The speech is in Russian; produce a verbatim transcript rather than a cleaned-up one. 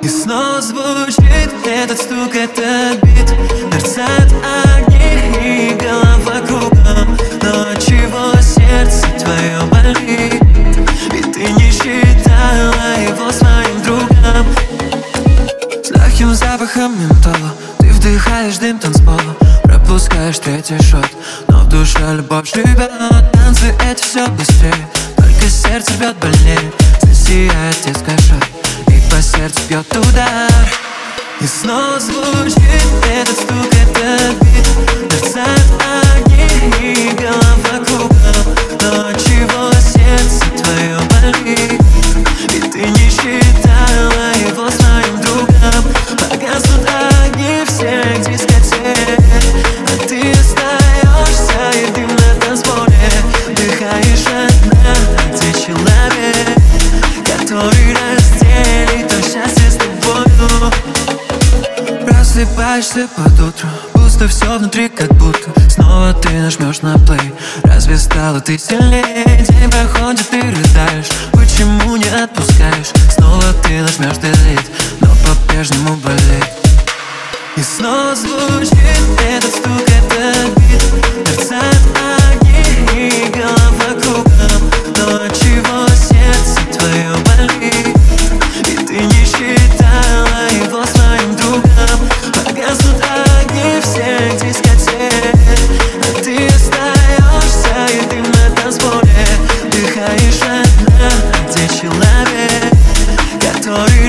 И снова звучит этот стук, этот бит. Мерцают огни и голова кругом, но отчего сердце твое болит? Ведь ты не считала его своим другом. С легким запахом ментола ты вдыхаешь дым танцпола, пропускаешь третий шот, но в душе любовь живет. Танцы — это все быстрее, только сердце рвет больнее. Засияет детская шаг, и по сердцу бьет удар. И снова звучит этот стук, этот бит. Мерцают огни и голова кругом, но отчего сердце твое болит? Ведь ты не считала его своим другом. Погаснут огни всех дискотек, а ты остаешься едим на танцполе. Вдыхаешь одна, где человек, который разделит то счастье с тобою. Просыпаешься под утро, пусто все внутри, как будто снова ты нажмешь на плей. Разве стала ты сильнее? День проходит, ты рыдаешь, почему не отпускаешь? Снова ты нажмешь delete, но по-прежнему болит. И снова звучит этот стук, этот бит. Мерцают огни и голова кругом, но отчего сердце твое болит? И ты не считала его своим другом. Погаснут огни всех дискотек, а ты остаешься едим на танцполе. Вдыхаешь одна, где человек, который